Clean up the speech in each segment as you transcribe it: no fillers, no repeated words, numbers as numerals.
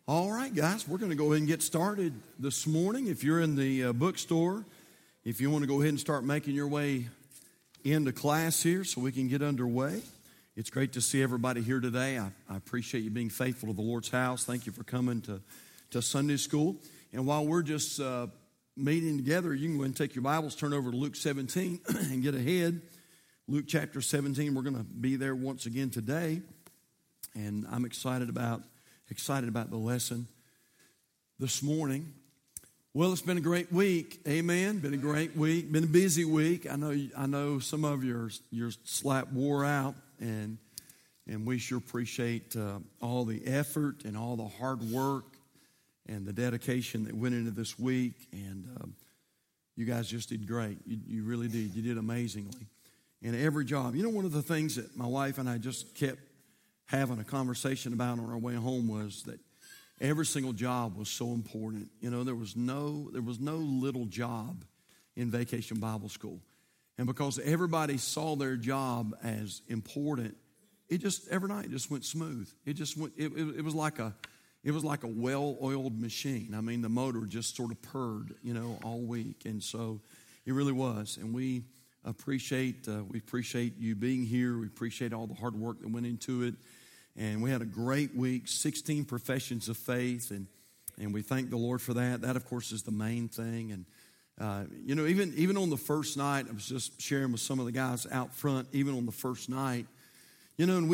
All right, guys, we're going to go ahead and get started this morning. If you're in the bookstore, if you want to go ahead and start making your way into class here so we can get underway. It's great to see everybody here today. I appreciate you being faithful to the Lord's house. Thank you for coming to Sunday school. And while we're just meeting together, you can go ahead and take your Bibles, turn over to Luke 17 and get ahead. Luke chapter 17, we're going to be there once again today. And I'm excited about the lesson this morning. Well, it's been a great week. Amen. Been a great week. Been a busy week. I know some of your slap wore out, and we sure appreciate all the effort and all the hard work and the dedication that went into this week. And you guys just did great. You really did. You did amazingly. And every job. You know, one of the things that my wife and I just kept having a conversation about on our way home was that every single job was so important. You know, there was no little job in Vacation Bible School. And because everybody saw their job as important, it just every night just went smooth. It was like a well-oiled machine. I mean, the motor just sort of purred, you know, all week. And so it really was. And we appreciate you being here. We appreciate all the hard work that went into it. And we had a great week, 16 professions of faith, and we thank the Lord for that. That, of course, is the main thing. And, you know, even on the first night, I was just sharing with some of the guys out front, even on the first night, you know, and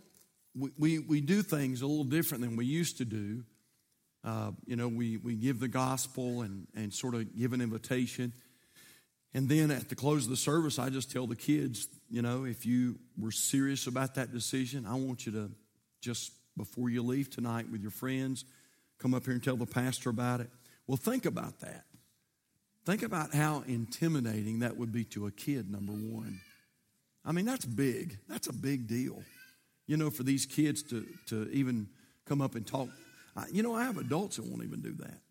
we do things a little different than we used to do. You know, we give the gospel and sort of give an invitation. And then at the close of the service, I just tell the kids, you know, if you were serious about that decision, I want you to just before you leave tonight with your friends, come up here and tell the pastor about it. Well, think about that. Think about how intimidating that would be to a kid, number one. I mean, that's big. That's a big deal. You know, for these kids to even come up and talk. You know, I have adults that won't even do that.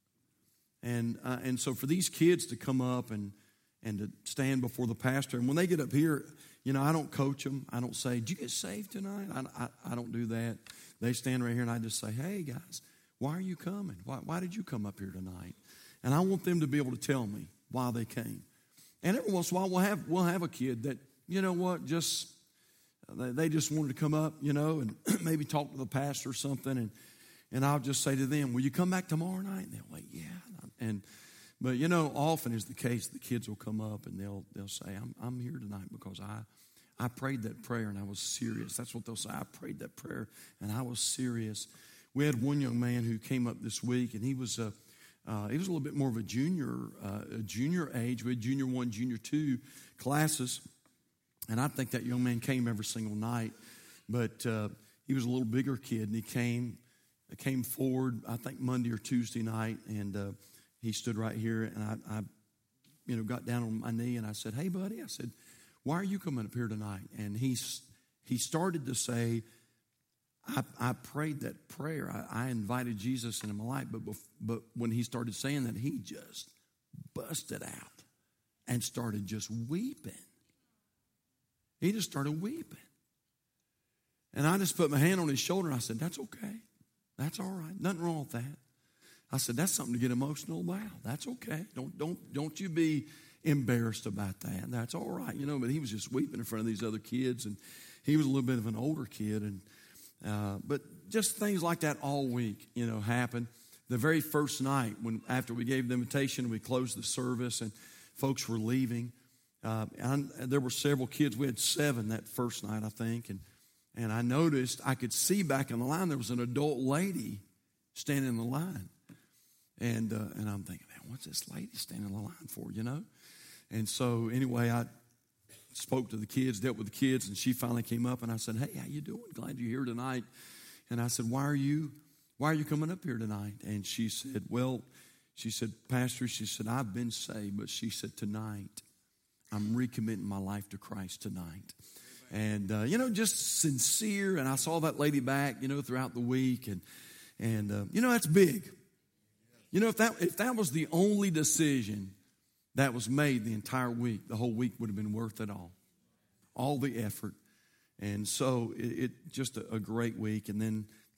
And so for these kids to come up and to stand before the pastor. And when they get up here, you know, I don't coach them. I don't say, did you get saved tonight? I don't do that. They stand right here and I just say, hey, guys, why are you coming? Why did you come up here tonight? And I want them to be able to tell me why they came. And every once in a while we'll have a kid that, you know what, they just wanted to come up, you know, and maybe talk to the pastor or something. And I'll just say to them, will you come back tomorrow night? And they'll like, yeah. But, you know, often is the case, the kids will come up and they'll say, I'm here tonight because I prayed that prayer and I was serious. That's what they'll say. I prayed that prayer and I was serious. We had one young man who came up this week, and he was a little bit more of a junior age. We had junior 1, junior 2 classes, and I think that young man came every single night. But he was a little bigger kid, and he came forward, I think Monday or Tuesday night, and he stood right here, and I you know, got down on my knee, and I said, hey, buddy, I said, why are you coming up here tonight? And he started to say, I prayed that prayer. I invited Jesus into my life, but when he started saying that, he just busted out and started just weeping. He just started weeping. And I just put my hand on his shoulder, and I said, that's okay. That's all right. Nothing wrong with that. I said, that's something to get emotional about. That's okay. Don't you be embarrassed about that. That's all right. You know, but he was just weeping in front of these other kids, and he was a little bit of an older kid. And but just things like that all week, you know, happened. The very first night, after we gave the invitation, we closed the service, and folks were leaving. And there were several kids. We had 7 that first night, I think. And I noticed, I could see back in the line, there was an adult lady standing in the line. And I'm thinking, man, what's this lady standing in the line for, you know? And so anyway, I spoke to the kids, dealt with the kids, and she finally came up, and I said, hey, how you doing? Glad you're here tonight. And I said, why are you coming up here tonight? And she said, Pastor, she said, I've been saved, but she said, tonight, I'm recommitting my life to Christ tonight. And, you know, just sincere, and I saw that lady back, you know, throughout the week, and you know, that's big. You know, if that was the only decision that was made the entire week, the whole week would have been worth it all the effort. And so it just a great week. And then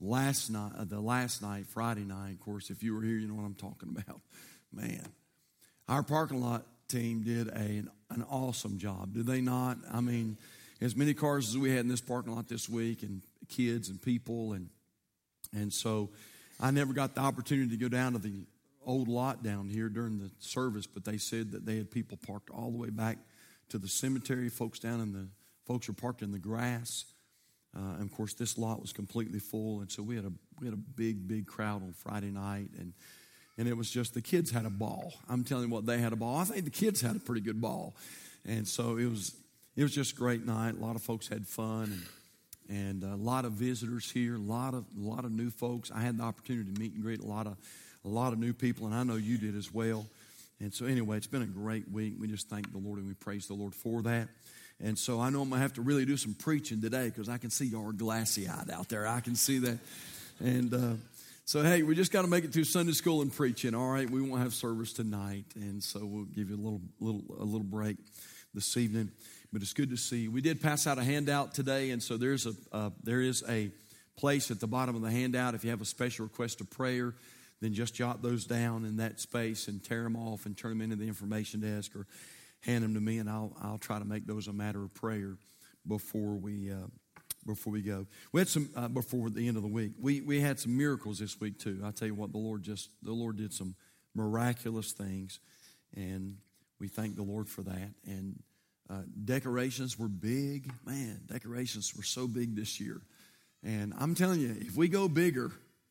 last night, Friday night. Of course, if you were here, you know what I'm talking about. Man, our parking lot team did an awesome job, did they not? I mean, as many cars as we had in this parking lot this week, and kids and people, and so I never got the opportunity to go down to the old lot down here during the service, but they said that they had people parked all the way back to the cemetery. Folks were parked in the grass, and of course this lot was completely full, and so we had a big crowd on Friday night, and it was just, the kids had a ball. I'm telling you what, they had a ball. I think the kids had a pretty good ball, and so it was just a great night. A lot of folks had fun, and a lot of visitors here, a lot of new folks. I had the opportunity to meet and greet a lot of new people, and I know you did as well. And so anyway, it's been a great week. We just thank the Lord and we praise the Lord for that. And so I know I'm going to have to really do some preaching today, because I can see y'all are glassy-eyed out there. I can see that. And so, hey, we just got to make it through Sunday school and preaching, all right? We won't have service tonight, and so we'll give you a little break this evening. But it's good to see you. We did pass out a handout today, and so there is a place at the bottom of the handout. If you have a special request of prayer, then just jot those down in that space and tear them off and turn them into the information desk, or hand them to me, and I'll try to make those a matter of prayer before we go. We had some before the end of the week. We had some miracles this week too. I tell you what, the Lord did some miraculous things, and we thank the Lord for that. And decorations were big. Man, decorations were so big this year. And I'm telling you, if we go bigger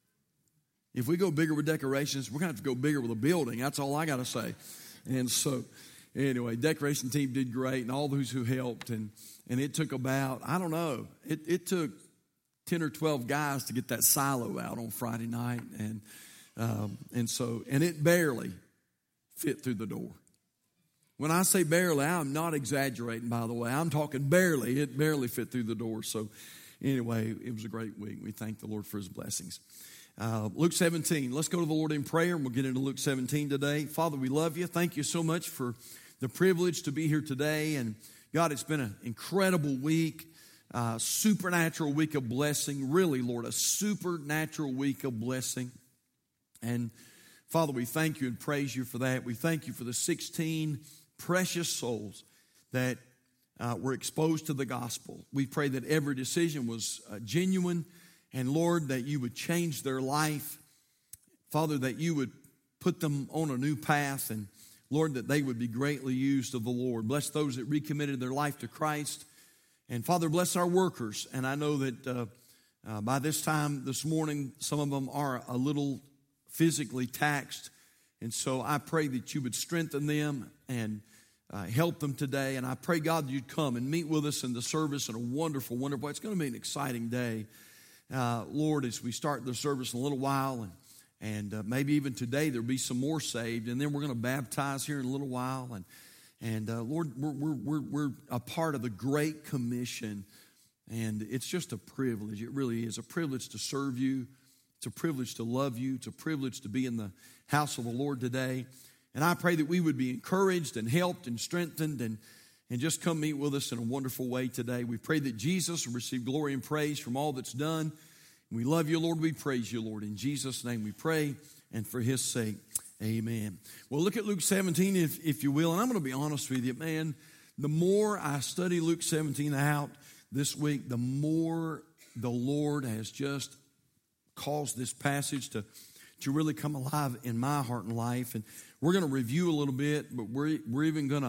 with decorations, we're going to have to go bigger with a building. That's all I got to say. And so, anyway, decoration team did great, and all those who helped. And it took about, I don't know, it took 10 or 12 guys to get that silo out on Friday night. And it barely fit through the door. When I say barely, I'm not exaggerating, by the way. I'm talking barely. It barely fit through the door. So anyway, it was a great week. We thank the Lord for his blessings. Luke 17. Let's go to the Lord in prayer, and we'll get into Luke 17 today. Father, we love you. Thank you so much for the privilege to be here today. And God, it's been an incredible week, supernatural week of blessing. Really, Lord, a supernatural week of blessing. And Father, we thank you and praise you for that. We thank you for the 16 precious souls that were exposed to the gospel. We pray that every decision was genuine, and Lord, that you would change their life. Father, that you would put them on a new path, and Lord, that they would be greatly used of the Lord. Bless those that recommitted their life to Christ. And Father, bless our workers. And I know that by this time this morning, some of them are a little physically taxed. And so I pray that you would strengthen them and help them today. And I pray, God, that you'd come and meet with us in the service in a wonderful, wonderful way. It's going to be an exciting day, Lord, as we start the service in a little while. And maybe even today there'll be some more saved. And then we're going to baptize here in a little while. And Lord, we're a part of the Great Commission. And it's just a privilege. It really is a privilege to serve you. It's a privilege to love you. It's a privilege to be in the house of the Lord today. And I pray that we would be encouraged and helped and strengthened and just come meet with us in a wonderful way today. We pray that Jesus will receive glory and praise from all that's done. We love you, Lord. We praise you, Lord. In Jesus' name we pray, and for his sake, amen. Well, look at Luke 17, if you will. And I'm going to be honest with you, man. The more I study Luke 17 out this week, the more the Lord has just caused this passage to really come alive in my heart and life. And we're going to review a little bit, but we're even going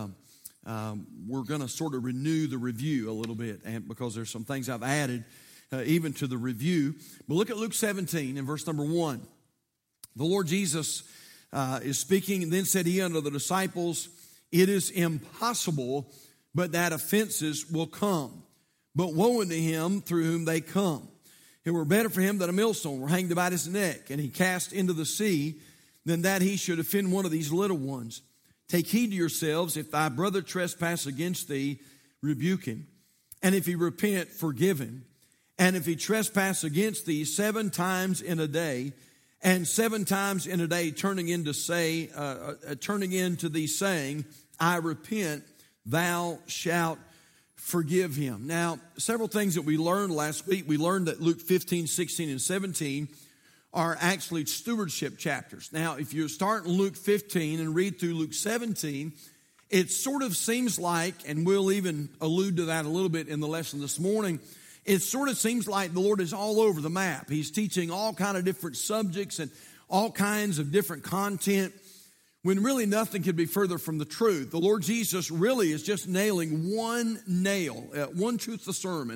to sort of renew the review a little bit, and because there's some things I've added even to the review. But look at Luke 17 in verse number 1. The Lord Jesus is speaking, and then said he unto the disciples, it is impossible, but that offenses will come. But woe unto him through whom they come. It were better for him that a millstone were hanged about his neck, and he cast into the sea, than that he should offend one of these little ones. Take heed to yourselves, if thy brother trespass against thee, rebuke him. And if he repent, forgive him. And if he trespass against thee 7 times in a day, and 7 times in a day turning into thee saying, I repent, thou shalt forgive him. Now, several things that we learned last week. We learned that Luke 15, 16, and 17 are actually stewardship chapters. Now, if you start in Luke 15 and read through Luke 17, it sort of seems like, and we'll even allude to that a little bit in the lesson this morning, it sort of seems like the Lord is all over the map. He's teaching all kind of different subjects and all kinds of different content, when really nothing could be further from the truth. The Lord Jesus really is just nailing one nail, one truth of the sermon.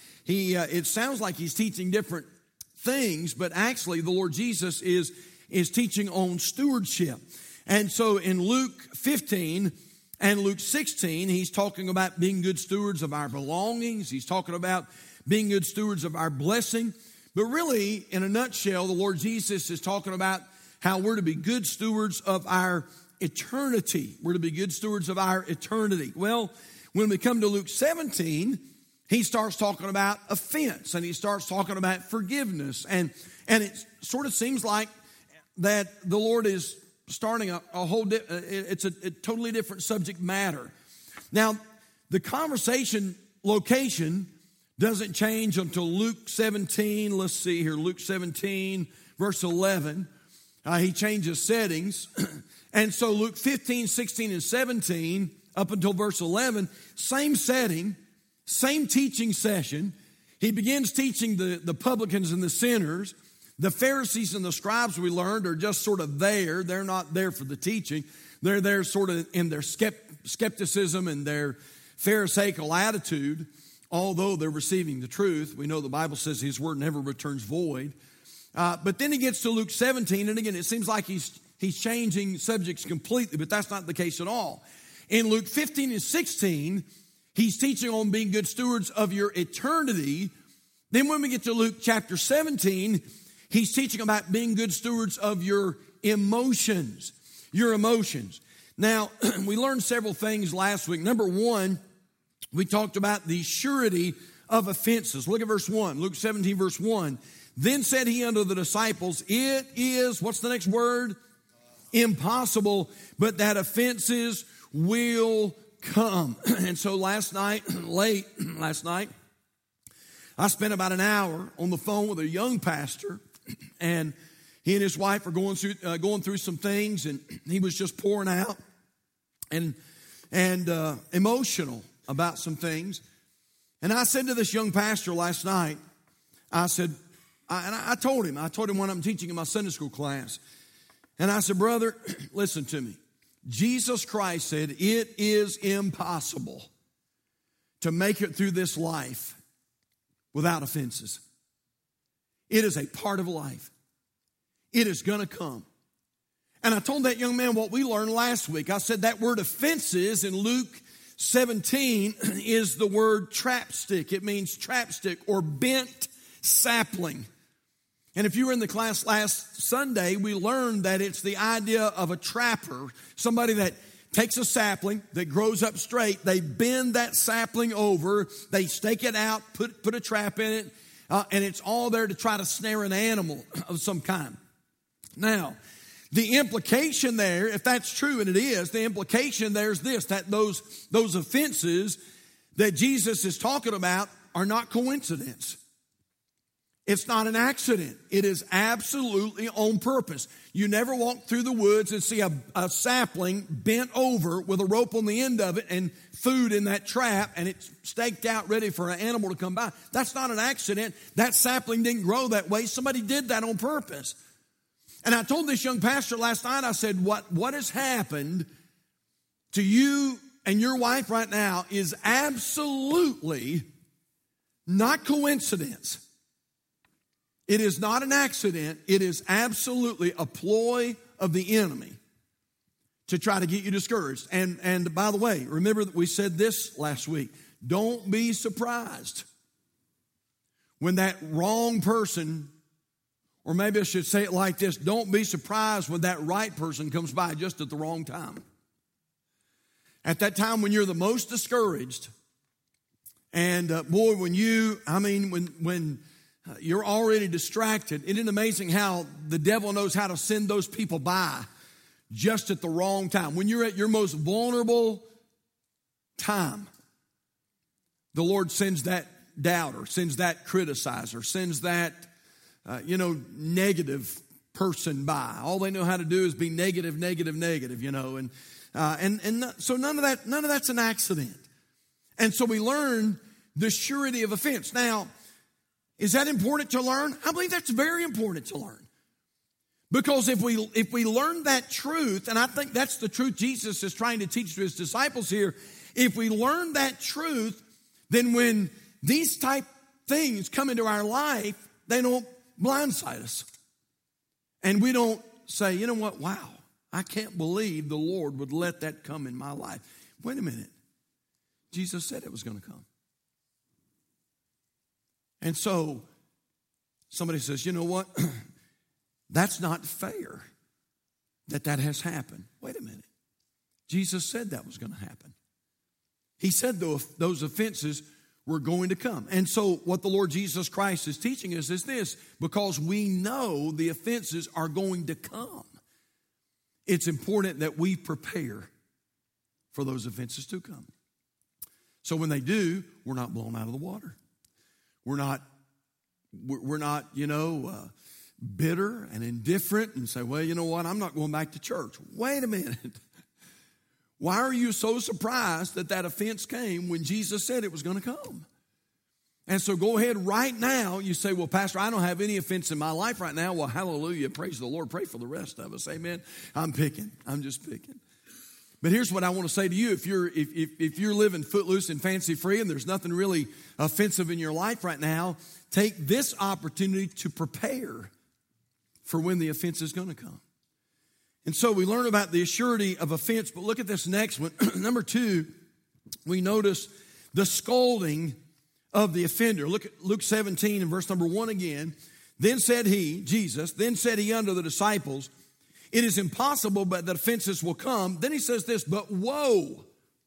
It sounds like he's teaching different things, but actually the Lord Jesus is teaching on stewardship. And so in Luke 15 and Luke 16, he's talking about being good stewards of our belongings. He's talking about being good stewards of our blessing. But really, in a nutshell, the Lord Jesus is talking about how we're to be good stewards of our eternity. We're to be good stewards of our eternity. Well, when we come to Luke 17, he starts talking about offense, and he starts talking about forgiveness. And it sort of seems like that the Lord is starting a totally different subject matter. Now, the conversation location doesn't change until Luke 17. Let's see here, Luke 17, verse 11. He changes settings. And so Luke 15, 16, and 17, up until verse 11, same setting, same teaching session. He begins teaching the publicans and the sinners. The Pharisees and the scribes, we learned, are just sort of there. They're not there for the teaching. They're there sort of in their skepticism and their pharisaical attitude, although they're receiving the truth. We know the Bible says his word never returns void. But then he gets to Luke 17, and again, it seems like he's changing subjects completely, but that's not the case at all. In Luke 15 and 16, he's teaching on being good stewards of your eternity. Then when we get to Luke chapter 17, he's teaching about being good stewards of your emotions. Your emotions. Now, we learned several things last week. Number one, we talked about the surety of offenses. Look at verse 1, Luke 17, verse 1. Then said he unto the disciples, it is, what's the next word? Impossible, but that offenses will come. And so late last night, I spent about an hour on the phone with a young pastor, and he and his wife are going through some things, and he was just pouring out and emotional about some things. And I said to this young pastor last night, I said, I told him when I'm teaching in my Sunday school class, and I said, brother, listen to me. Jesus Christ said, it is impossible to make it through this life without offenses. It is a part of life. It is going to come. And I told that young man what we learned last week. I said that word offenses in Luke 17 is the word trapstick. It means trapstick or bent sapling. And if you were in the class last Sunday, we learned that it's the idea of a trapper, somebody that takes a sapling that grows up straight, they bend that sapling over, they stake it out, put a trap in it, and it's all there to try to snare an animal of some kind. Now, the implication there, if that's true, and it is, the implication there is this, that those offenses that Jesus is talking about are not coincidence. It's not an accident. It is absolutely on purpose. You never walk through the woods and see a sapling bent over with a rope on the end of it and food in that trap, and it's staked out ready for an animal to come by. That's not an accident. That sapling didn't grow that way. Somebody did that on purpose. And I told this young pastor last night, I said, what has happened to you and your wife right now is absolutely not coincidence. It is not an accident. It is absolutely a ploy of the enemy to try to get you discouraged. And by the way, remember that we said this last week. Don't be surprised when that wrong person, or maybe I should say it like this, don't be surprised when that right person comes by just at the wrong time. At that time when you're the most discouraged, and when you're already distracted, isn't it amazing how the devil knows how to send those people by just at the wrong time? When you're at your most vulnerable time, the Lord sends that doubter, sends that criticizer, sends that, negative person by. All they know how to do is be negative, and so none of that's an accident. And so we learn the surety of offense. Now, is that important to learn? I believe that's very important to learn. Because if we learn that truth, and I think that's the truth Jesus is trying to teach to his disciples here, if we learn that truth, then when these type things come into our life, they don't blindside us. And we don't say, you know what, wow, I can't believe the Lord would let that come in my life. Wait a minute. Jesus said it was going to come. And so somebody says, you know what? That's not fair that has happened. Wait a minute. Jesus said that was going to happen. He said those offenses were going to come. And so what the Lord Jesus Christ is teaching us is this: because we know the offenses are going to come, it's important that we prepare for those offenses to come. So when they do, we're not blown out of the water. We're not bitter and indifferent and say, well, you know what, I'm not going back to church. Wait a minute. Why are you so surprised that offense came when Jesus said it was going to come? And so go ahead right now. You say, well, Pastor, I don't have any offense in my life right now. Well, hallelujah. Praise the Lord. Pray for the rest of us. Amen. I'm just picking. But here's what I want to say to you. If you're living footloose and fancy free and there's nothing really offensive in your life right now, take this opportunity to prepare for when the offense is going to come. And so we learn about the surety of offense, but look at this next one. Number 2, we notice the scolding of the offender. Look at Luke 17 and verse number 1 again. Then said he, Jesus, unto the disciples, it is impossible but that offenses will come. Then he says this, but woe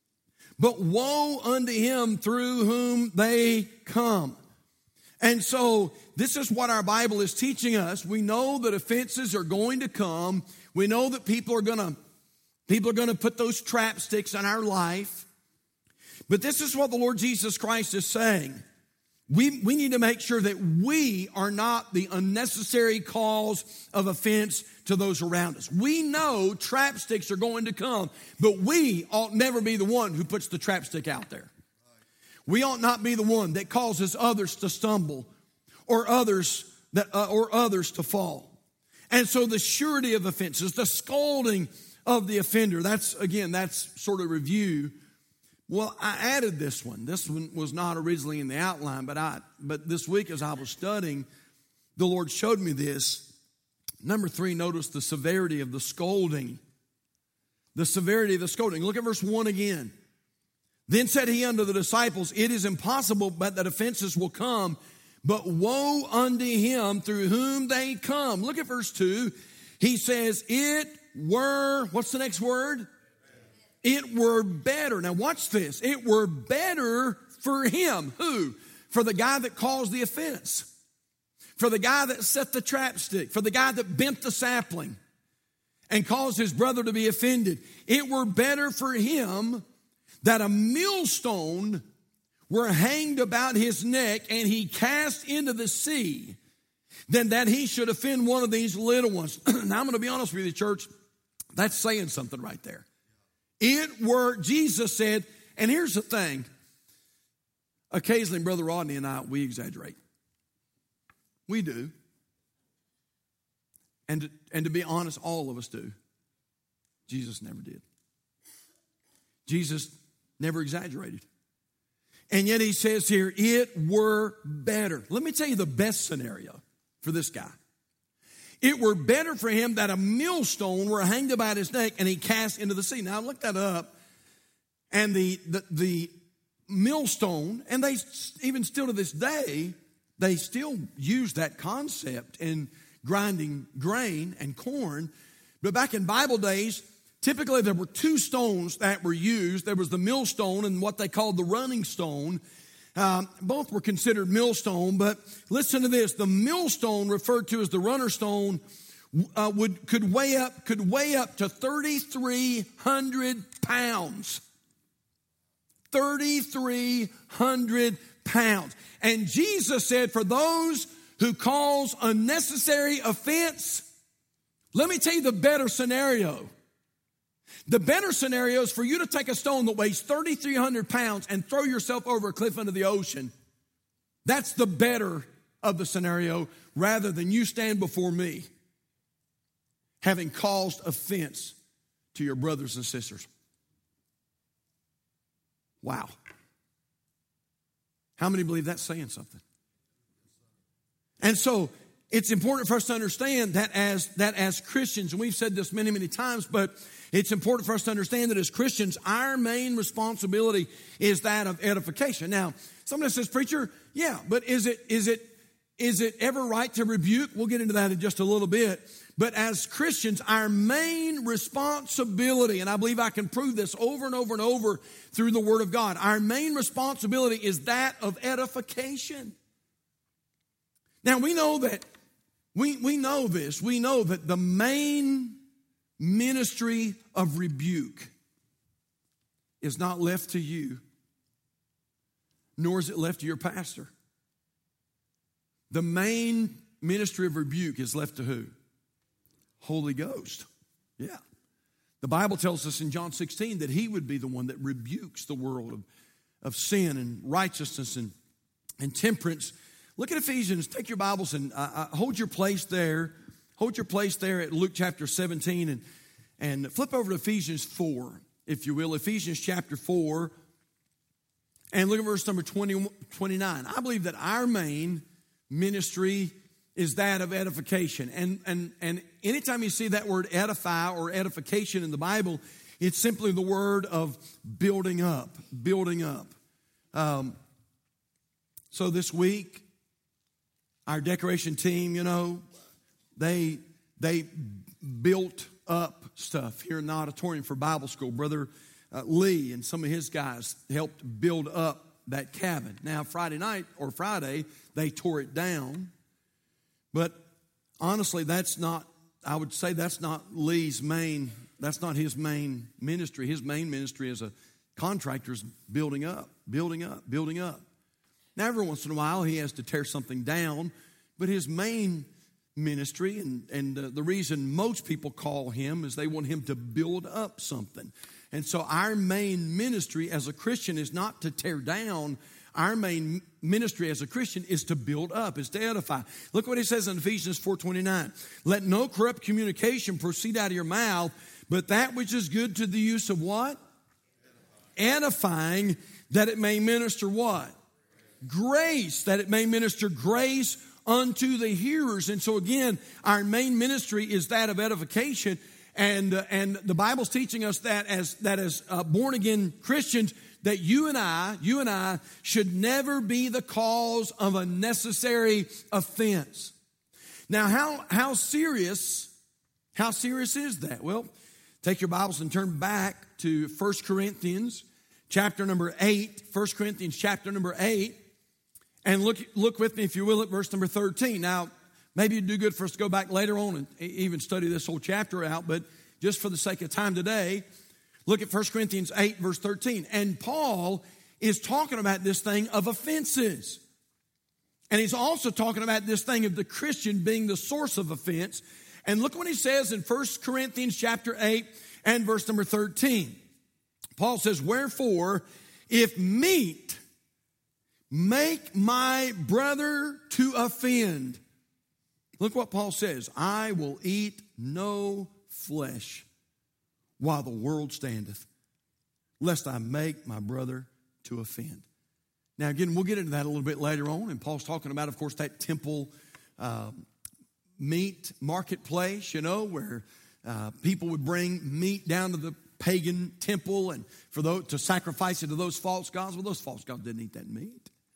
unto him through whom they come. And so this is what our Bible is teaching us. We know that offenses are going to come. We know that people are going to put those trap sticks in our life. But this is what the Lord Jesus Christ is saying. We need to make sure that we are not the unnecessary cause of offense to those around us. We know trap sticks are going to come, but we ought never be the one who puts the trap stick out there. We ought not be the one that causes others to stumble or others to fall. And so the surety of offenses, the scolding of the offender, that's sort of review. Well, I added this one. This one was not originally in the outline, but this week as I was studying, the Lord showed me this. Number 3, notice the severity of the scolding. The severity of the scolding. Look at verse 1 again. Then said he unto the disciples, it is impossible but that offenses will come, but woe unto him through whom they come. Look at verse 2. He says, what's the next word? It were better. Now watch this. It were better for him. Who? For the guy that caused the offense. For the guy that set the trap stick. For the guy that bent the sapling and caused his brother to be offended. It were better for him that a millstone were hanged about his neck and he cast into the sea than that he should offend one of these little ones. Now I'm going to be honest with you, church. That's saying something right there. Jesus said, and here's the thing. Occasionally, Brother Rodney and I, we exaggerate. We do. And to be honest, all of us do. Jesus never did. Jesus never exaggerated. And yet he says here, it were better. Let me tell you the best scenario for this guy. It were better for him that a millstone were hanged about his neck and he cast into the sea. Now I looked that up, and the millstone, and they even still to this day, they still use that concept in grinding grain and corn. But back in Bible days, typically there were 2 stones that were used. There was the millstone and what they called the running stone. Both were considered millstone, but listen to this. The millstone, referred to as the runner stone, could weigh up to 3,300 pounds. 3,300 pounds. And Jesus said, for those who cause unnecessary offense, let me tell you the better scenario. The better scenario is for you to take a stone that weighs 3,300 pounds and throw yourself over a cliff into the ocean. That's the better of the scenario, rather than you stand before me having caused offense to your brothers and sisters. Wow. How many believe that's saying something? And so it's important for us to understand that as Christians, and we've said this many, many times, but it's important for us to understand that as Christians, our main responsibility is that of edification. Now, somebody says, preacher, yeah, but is it ever right to rebuke? We'll get into that in just a little bit. But as Christians, our main responsibility, and I believe I can prove this over and over and over through the Word of God, our main responsibility is that of edification. Now, we know that, we know this. We know that the main ministry of rebuke is not left to you, nor is it left to your pastor. The main ministry of rebuke is left to who? Holy Ghost. Yeah. The Bible tells us in John 16 that he would be the one that rebukes the world of sin and righteousness and temperance. Look at Ephesians. Take your Bibles and hold your place there. Hold your place there at Luke chapter 17 and flip over to Ephesians 4, if you will. Ephesians chapter 4. And look at verse number 29. I believe that our main ministry is that of edification. And anytime you see that word edify or edification in the Bible, it's simply the word of building up, building up. So this week, our decoration team, they built up stuff here in the auditorium for Bible school. Brother Lee and some of his guys helped build up that cabin. Now, Friday, they tore it down. But honestly, I would say that's not his main ministry. His main ministry as a contractor is building up, building up, building up. Now, every once in a while, he has to tear something down, but his main ministry, and the reason most people call him is they want him to build up something. And so our main ministry as a Christian is not to tear down. Our main ministry as a Christian is to build up, is to edify. Look what he says in Ephesians 4:29. Let no corrupt communication proceed out of your mouth, but that which is good to the use of what? Edifying, that it may minister what? Grace, that it may minister grace unto the hearers. And so again, our main ministry is that of edification. And the Bible's teaching us that as born again Christians, that you and I should never be the cause of unnecessary offense. Now, how serious is that? Well, take your Bibles and turn back to 1 Corinthians chapter number 8. 1 Corinthians chapter number 8. And look with me, if you will, at verse number 13. Now, maybe it'd do good for us to go back later on and even study this whole chapter out, but just for the sake of time today, look at 1 Corinthians 8, verse 13. And Paul is talking about this thing of offenses. And he's also talking about this thing of the Christian being the source of offense. And look what he says in 1 Corinthians chapter 8 and verse number 13. Paul says, wherefore, if meat make my brother to offend. Look what Paul says. I will eat no flesh while the world standeth, lest I make my brother to offend. Now again, we'll get into that a little bit later on. And Paul's talking about, of course, that temple meat marketplace, where people would bring meat down to the pagan temple and to sacrifice it to those false gods. Well, those false gods didn't eat that meat.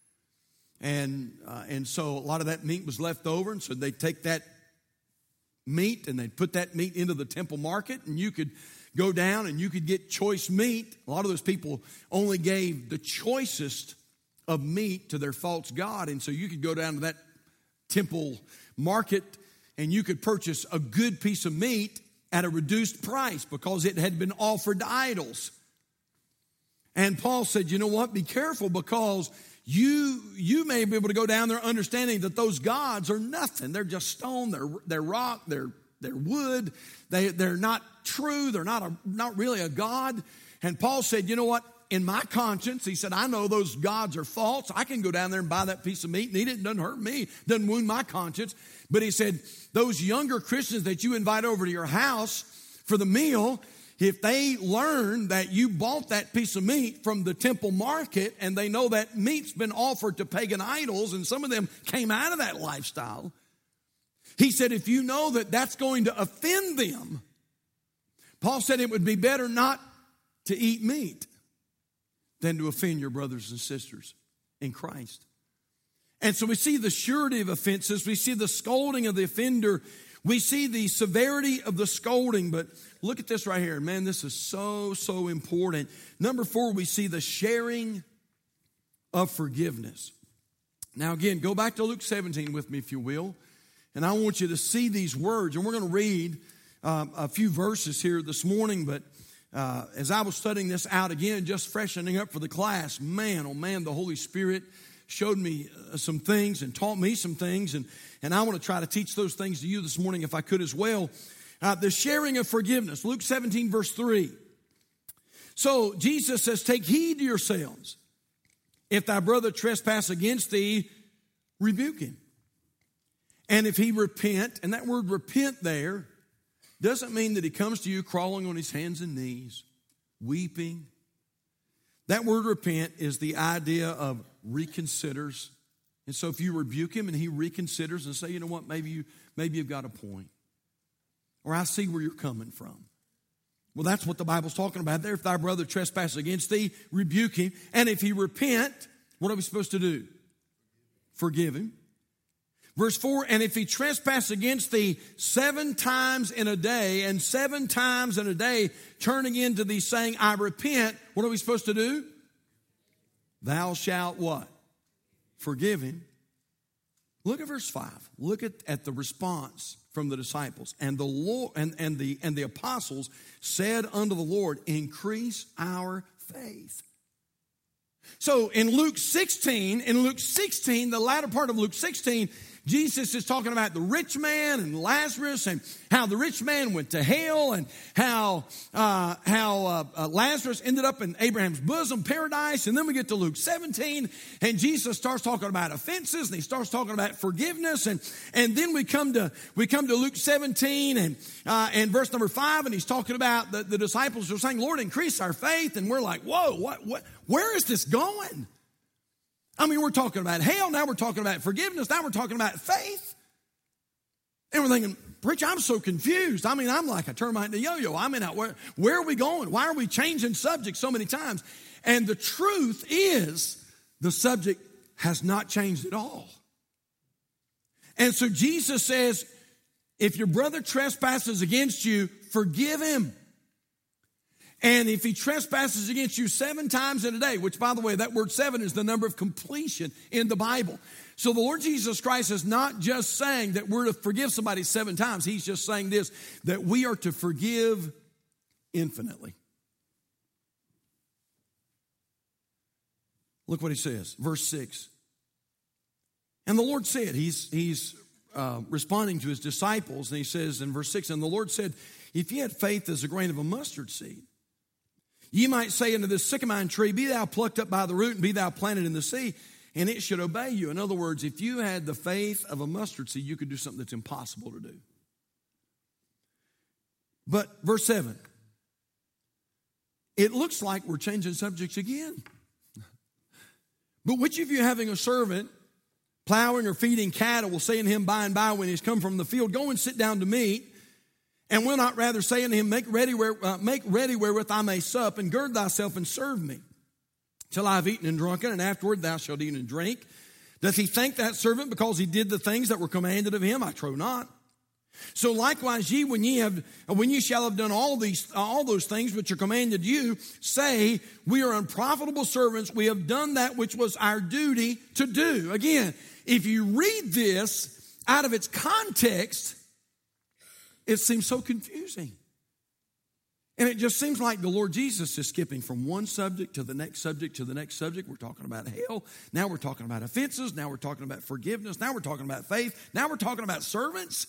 And so a lot of that meat was left over, and so they'd take that meat and they'd put that meat into the temple market, and you could go down and you could get choice meat. A lot of those people only gave the choicest of meat to their false god, and so you could go down to that temple market and you could purchase a good piece of meat at a reduced price because it had been offered to idols. And Paul said, you know what? Be careful, because you may be able to go down there understanding that those gods are nothing. They're just stone, they're rock, they're wood. They're not true. They're not really a God. And Paul said, you know what? In my conscience, he said, I know those gods are false. I can go down there and buy that piece of meat and eat it. It doesn't hurt me. It doesn't wound my conscience. But he said, those younger Christians that you invite over to your house for the meal, if they learn that you bought that piece of meat from the temple market and they know that meat's been offered to pagan idols and some of them came out of that lifestyle, he said, if you know that that's going to offend them, Paul said it would be better not to eat meat than to offend your brothers and sisters in Christ. And so we see the surety of offenses. We see the scolding of the offender. We see the severity of the scolding. But look at this right here. Man, this is so important. Number 4, we see the sharing of forgiveness. Now again, go back to Luke 17 with me, if you will. And I want you to see these words. And we're going to read a few verses here this morning. But as I was studying this out again, just freshening up for the class, man, oh man, the Holy Spirit showed me some things and taught me some things. And I want to try to teach those things to you this morning if I could as well. The sharing of forgiveness. Luke 17, verse 3. So Jesus says, take heed to yourselves. If thy brother trespass against thee, rebuke him. And if he repent, and that word repent there doesn't mean that he comes to you crawling on his hands and knees, weeping. That word repent is the idea of reconsiders. And so if you rebuke him and he reconsiders and say, you know what, maybe you've got a point. Or I see where you're coming from. Well, that's what the Bible's talking about there. If thy brother trespasses against thee, rebuke him. And if he repent, what are we supposed to do? Forgive him. Verse 4, and if he trespass against thee 7 times in a day, and 7 times in a day turn again to thee saying, I repent, what are we supposed to do? Thou shalt what? Forgive him. Look at verse 5. Look at the response from the disciples. And the Lord and the apostles said unto the Lord, increase our faith. So in Luke 16, the latter part of Luke 16, Jesus is talking about the rich man and Lazarus and how the rich man went to hell and how Lazarus ended up in Abraham's bosom, paradise. And then we get to Luke 17 and Jesus starts talking about offenses and he starts talking about forgiveness. And then we come to Luke 17 and verse number 5 and he's talking about the disciples are saying, Lord, increase our faith. And we're like, whoa, what, where is this going? I mean, we're talking about hell. Now we're talking about forgiveness. Now we're talking about faith. And we're thinking, preacher, I'm so confused. I mean, I'm like a termite in a yo-yo. I mean, where are we going? Why are we changing subjects so many times? And the truth is, the subject has not changed at all. And so Jesus says, if your brother trespasses against you, forgive him. And if he trespasses against you 7 times in a day, which, by the way, that word 7 is the number of completion in the Bible. So the Lord Jesus Christ is not just saying that we're to forgive somebody 7 times. He's just saying this, that we are to forgive infinitely. Look what he says, verse 6. And the Lord said, he's responding to his disciples, and he says in verse 6, and the Lord said, if ye had faith as a grain of a mustard seed, ye might say unto this sycamore tree, be thou plucked up by the root and be thou planted in the sea, and it should obey you. In other words, if you had the faith of a mustard seed, you could do something that's impossible to do. But verse 7, it looks like we're changing subjects again. But which of you having a servant plowing or feeding cattle will say unto him by and by when he's come from the field, go and sit down to meat? And will not rather say unto him, make ready wherewith I may sup, and gird thyself and serve me, till I have eaten and drunken, and afterward thou shalt eat and drink. Doth he thank that servant because he did the things that were commanded of him? I trow not. So likewise ye, when ye shall have done all those things which are commanded you, say, we are unprofitable servants. We have done that which was our duty to do. Again, if you read this out of its context, it seems so confusing. And it just seems like the Lord Jesus is skipping from one subject to the next subject to the next subject. We're talking about hell. Now we're talking about offenses. Now we're talking about forgiveness. Now we're talking about faith. Now we're talking about servants.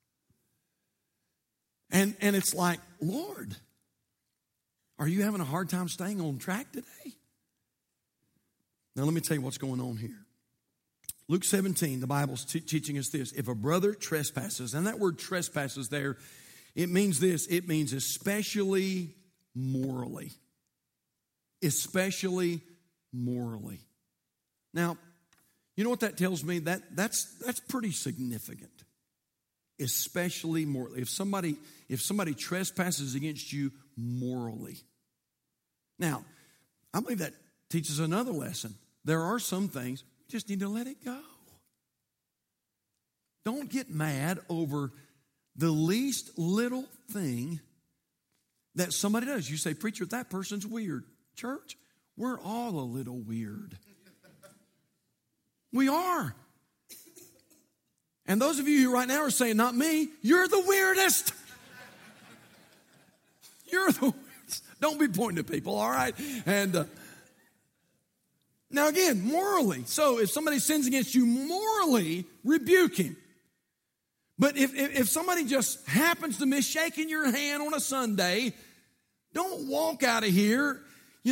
And it's like, Lord, are you having a hard time staying on track today? Now let me tell you what's going on here. Luke 17, the Bible's teaching us this. If a brother trespasses, and that word trespasses there, it means this. It means especially morally. Especially morally. Now, you know what that tells me? That's pretty significant. Especially morally. If somebody trespasses against you morally. Now, I believe that teaches another lesson. There are some things you just need to let it go. Don't get mad over the least little thing that somebody does. You say, preacher, that person's weird. Church, we're all a little weird. We are. And those of you who right now are saying, not me, you're the weirdest. You're the weirdest. Don't be pointing to people, all right? And now again, morally. So if somebody sins against you morally, rebuke him. But if somebody just happens to miss shaking your hand on a Sunday, don't walk out of here,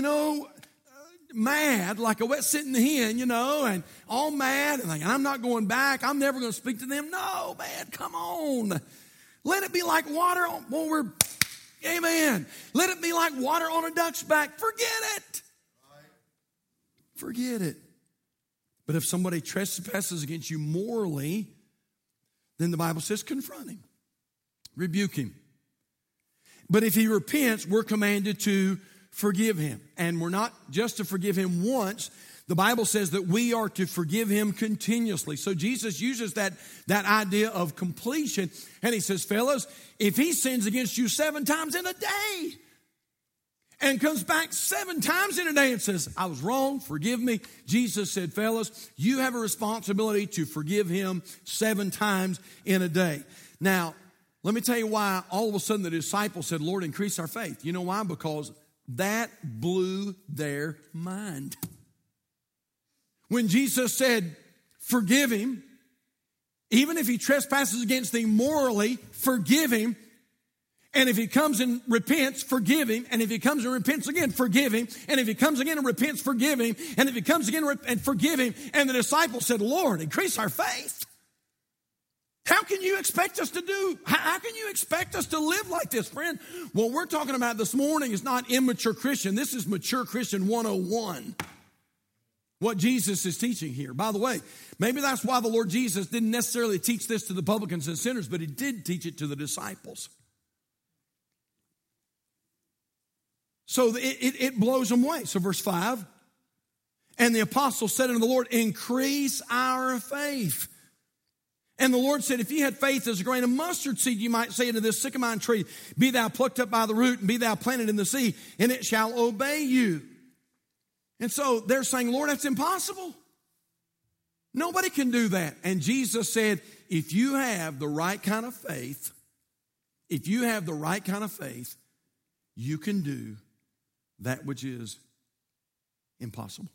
mad like a wet sitting hen, and all mad and like, I'm not going back. I'm never going to speak to them. No, man, come on. Let it be like water amen. Let it be like water on a duck's back. Forget it. Forget it. But if somebody trespasses against you morally, then the Bible says confront him, rebuke him. But if he repents, we're commanded to forgive him. And we're not just to forgive him once. The Bible says that we are to forgive him continuously. So Jesus uses that idea of completion. And he says, fellas, if he sins against you 7 times in a day and comes back 7 times in a day and says, I was wrong, forgive me. Jesus said, fellas, you have a responsibility to forgive him 7 times in a day. Now, let me tell you why all of a sudden the disciples said, Lord, increase our faith. You know why? Because that blew their mind. When Jesus said, forgive him, even if he trespasses against thee morally, forgive him. And if he comes and repents, forgive him. And if he comes and repents again, forgive him. And if he comes again and repents, forgive him. And if he comes again and forgive him. And the disciples said, Lord, increase our faith. How can you expect us to live like this, friend? What we're talking about this morning is not immature Christian. This is mature Christian 101. What Jesus is teaching here. By the way, maybe that's why the Lord Jesus didn't necessarily teach this to the publicans and sinners, but he did teach it to the disciples. So it blows them away. So verse 5, and the apostle said unto the Lord, increase our faith. And the Lord said, if you had faith as a grain of mustard seed, you might say unto this sycamore tree, be thou plucked up by the root and be thou planted in the sea, and it shall obey you. And so they're saying, Lord, that's impossible. Nobody can do that. And Jesus said, if you have the right kind of faith, you can do that which is impossible.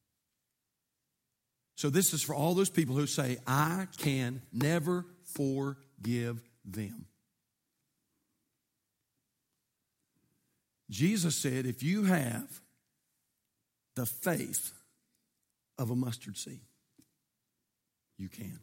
So this is for all those people who say, I can never forgive them. Jesus said, if you have the faith of a mustard seed, you can.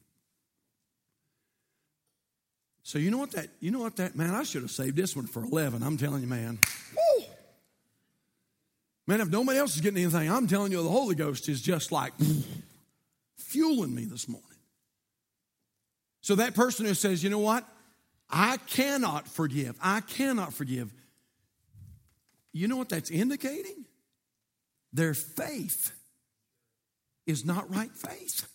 So you know what that, man, I should have saved this one for 11. I'm telling you, man. Woo! Man, if nobody else is getting anything, I'm telling you, the Holy Ghost is just like fueling me this morning. So that person who says, you know what? I cannot forgive. You know what that's indicating? Their faith is not right faith.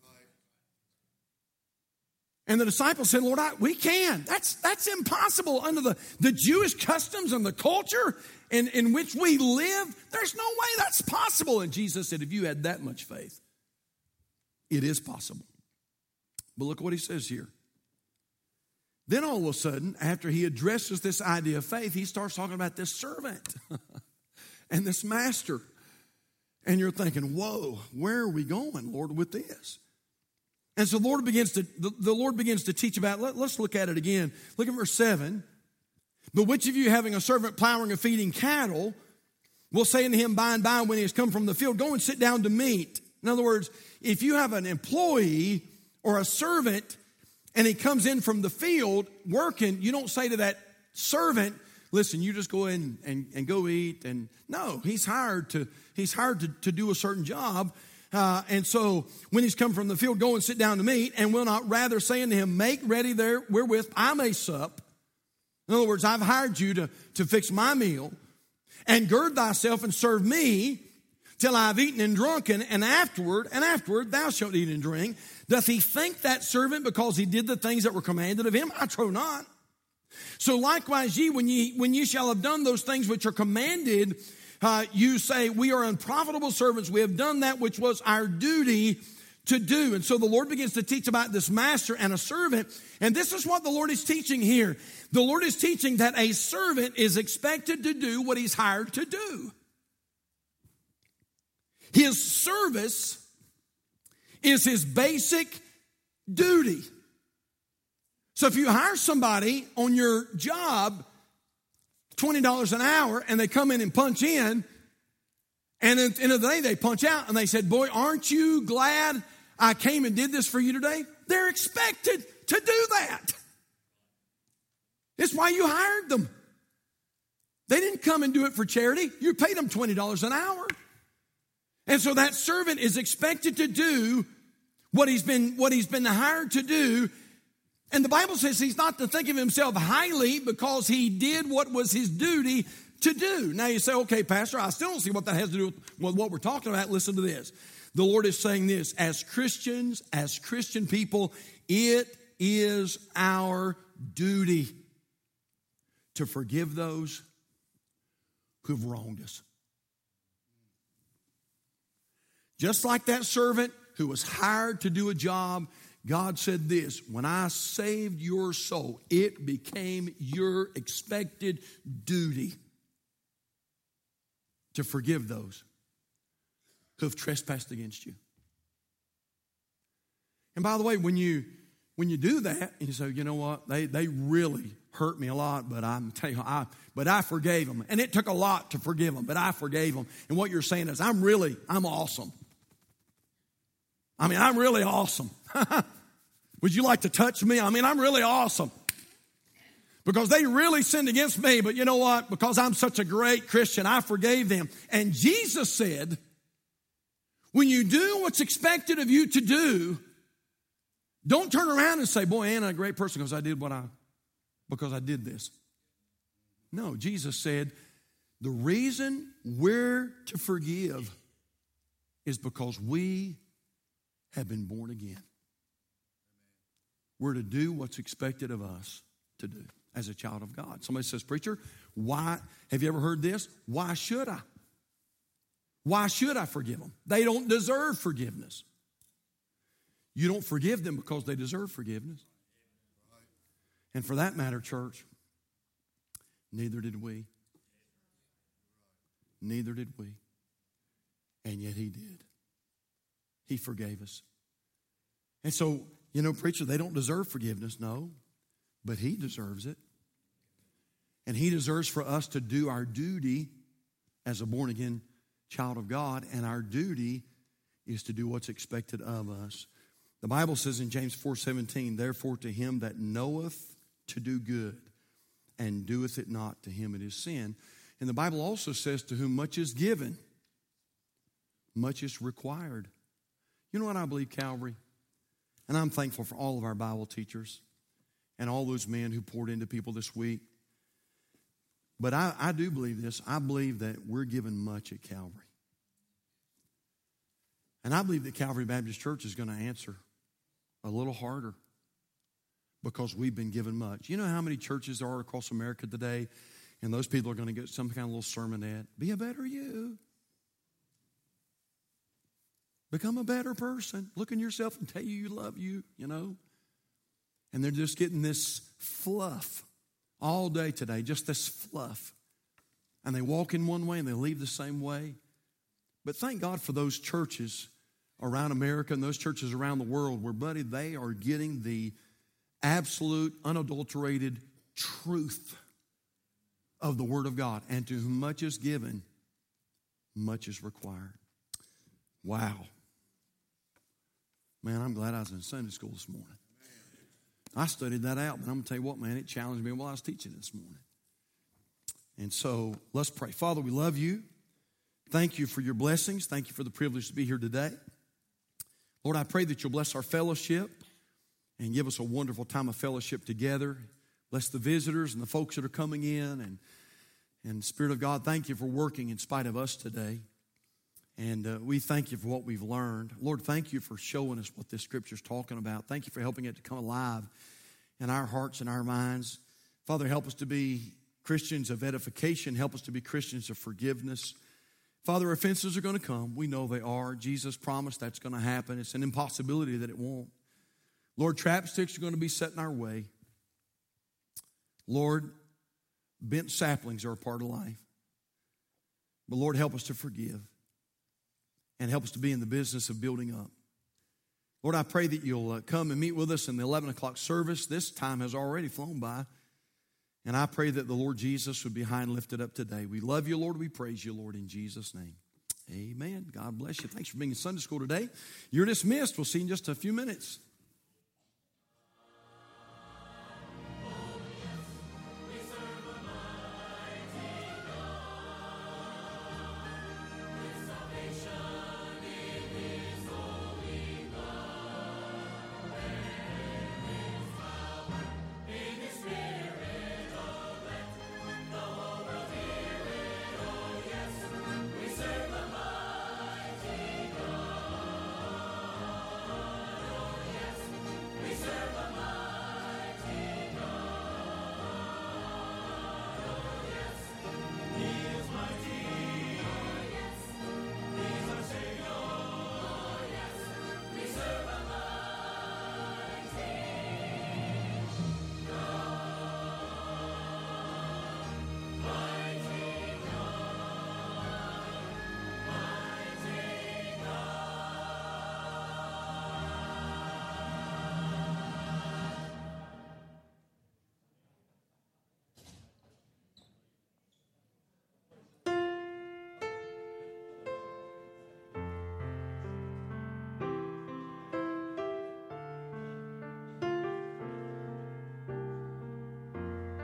And the disciples said, Lord, we can. That's impossible under the Jewish customs and the culture in which we live. There's no way that's possible. And Jesus said, if you had that much faith, it is possible. But look what he says here. Then all of a sudden, after he addresses this idea of faith, he starts talking about this servant and this master. And you're thinking, whoa, where are we going, Lord, with this? And so the Lord begins to teach about, let's look at it again. Look at verse 7. But which of you having a servant plowing or feeding cattle will say unto him by and by when he has come from the field, go and sit down to meat. In other words, if you have an employee or a servant and he comes in from the field working, you don't say to that servant, listen, you just go in and go eat. And no, he's hired to do a certain job. And so when he's come from the field, go and sit down to meat, and will not rather say unto him, make ready there wherewith I may sup. In other words, I've hired you to fix my meal, and gird thyself and serve me till I have eaten and drunken, and afterward thou shalt eat and drink. Doth he thank that servant because he did the things that were commanded of him? I trow not. So likewise ye, when ye shall have done those things which are commanded, you say, we are unprofitable servants. We have done that which was our duty to do. And so the Lord begins to teach about this master and a servant. And this is what the Lord is teaching here. The Lord is teaching that a servant is expected to do what he's hired to do. His service is his basic duty. So if you hire somebody on your job, $20 an hour, and they come in and punch in, and at the end of the day they punch out, and they said, boy, aren't you glad I came and did this for you today? They're expected to do that. It's why you hired them. They didn't come and do it for charity. You paid them $20 an hour. And so that servant is expected to do what he's been hired to do. And the Bible says he's not to think of himself highly because he did what was his duty to do. Now you say, okay, Pastor, I still don't see what that has to do with what we're talking about. Listen to this. The Lord is saying this, as Christians, as Christian people, it is our duty to forgive those who've wronged us. Just like that servant who was hired to do a job, God said this, when I saved your soul, it became your expected duty to forgive those who have trespassed against you. And by the way, when you do that, and you say, you know what, they really hurt me a lot, but I'm telling you, I forgave them. And it took a lot to forgive them, but I forgave them. And what you're saying is, I'm awesome. I mean, I'm really awesome. Would you like to touch me? I mean, I'm really awesome. Because they really sinned against me, but you know what? Because I'm such a great Christian, I forgave them. And Jesus said, when you do what's expected of you to do, don't turn around and say, boy, Anna, a great person because I did this. No, Jesus said, the reason we're to forgive is because we have been born again. We're to do what's expected of us to do as a child of God. Somebody says, preacher, why? Have you ever heard this? Why should I? Why should I forgive them? They don't deserve forgiveness. You don't forgive them because they deserve forgiveness. And for that matter, church, neither did we. Neither did we. And yet he did. He forgave us. And so, you know, preacher, they don't deserve forgiveness. No, but he deserves it. And he deserves for us to do our duty as a born-again child of God. And our duty is to do what's expected of us. The Bible says in James 4:17, therefore to him that knoweth to do good and doeth it not, to him it is sin. And the Bible also says, to whom much is given, much is required. You know what I believe, Calvary? And I'm thankful for all of our Bible teachers and all those men who poured into people this week. But I do believe this. I believe that we're given much at Calvary. And I believe that Calvary Baptist Church is going to answer a little harder because we've been given much. You know how many churches there are across America today, and those people are going to get some kind of little sermonette. Be a better you. Become a better person. Look in yourself and tell you love you, you know. And they're just getting this fluff all day today, just this fluff. And they walk in one way and they leave the same way. But thank God for those churches around America and those churches around the world where, buddy, they are getting the absolute, unadulterated truth of the Word of God. And to whom much is given, much is required. Wow. Man, I'm glad I was in Sunday school this morning. I studied that out, but I'm going to tell you what, man, it challenged me while I was teaching this morning. And so let's pray. Father, we love you. Thank you for your blessings. Thank you for the privilege to be here today. Lord, I pray that you'll bless our fellowship and give us a wonderful time of fellowship together. Bless the visitors and the folks that are coming in. And Spirit of God, thank you for working in spite of us today. And we thank you for what we've learned. Lord, thank you for showing us what this Scripture is talking about. Thank you for helping it to come alive in our hearts and our minds. Father, help us to be Christians of edification. Help us to be Christians of forgiveness. Father, offenses are going to come. We know they are. Jesus promised that's going to happen. It's an impossibility that it won't. Lord, trapsticks are going to be set in our way. Lord, bent saplings are a part of life. But Lord, help us to forgive. And help us to be in the business of building up. Lord, I pray that you'll come and meet with us in the 11 o'clock service. This time has already flown by. And I pray that the Lord Jesus would be high and lifted up today. We love you, Lord. We praise you, Lord, in Jesus' name. Amen. God bless you. Thanks for being in Sunday school today. You're dismissed. We'll see you in just a few minutes.